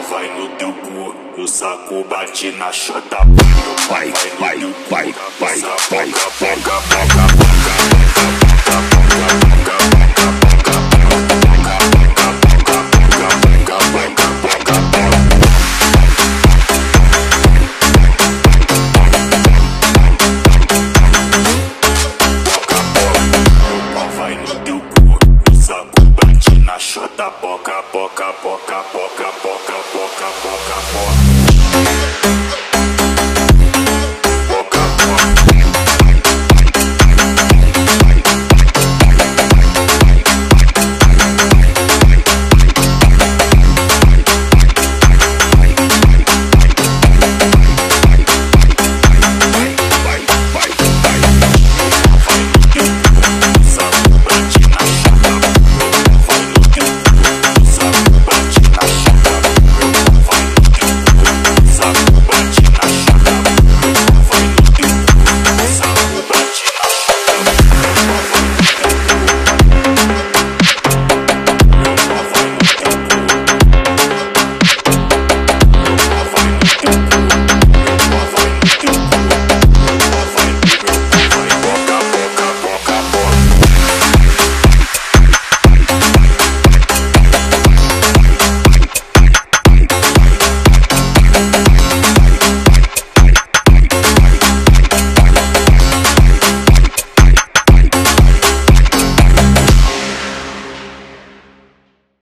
vai no teu cu, o saco bate na chota. Vai, vai, vai, vai, vai, chota, poca, poca, poca, poca, poca.